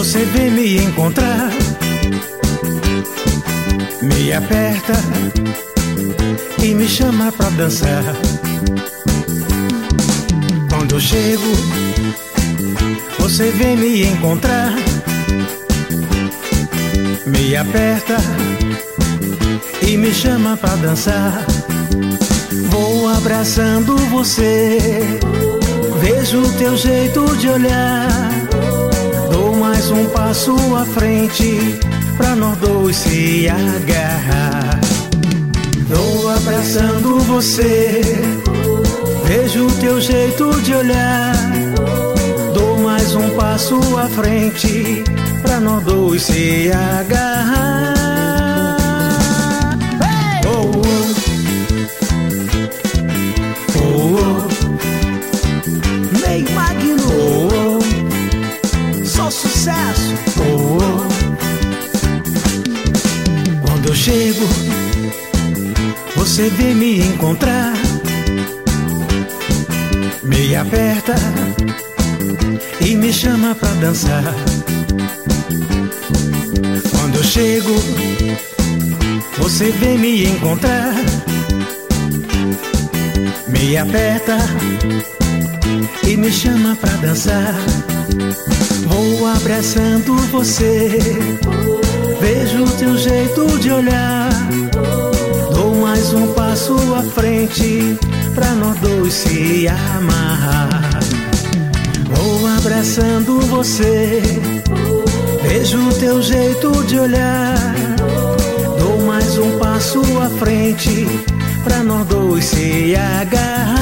Você vem me encontrar, me aperta e me chama pra dançar. Quando eu chego, você vem me encontrar, me aperta e me chama pra dançar. Vou abraçando você, vejo o teu jeito de olhar. Dou mais um passo à frente pra nós dois se agarrar. Tô abraçando você, vejo o teu jeito de olhar. Dou mais um passo à frente pra nós dois se agarrar. Hey! Oh, oh. Oh, oh. Ney Magno, oh, oh. Só sucesso. Oh, oh. Quando eu chego, você vem me encontrar, me aperta e me chama pra dançar. Quando eu chego, você vem me encontrar, me aperta e me chama pra dançar. Vou abraçando você, vejo o teu jeito de olhar. Dou mais um passo à frente pra nós dois se amarrar. Vou abraçando você, vejo o teu jeito de olhar. Dou mais um passo à frente pra nós dois se agarrar.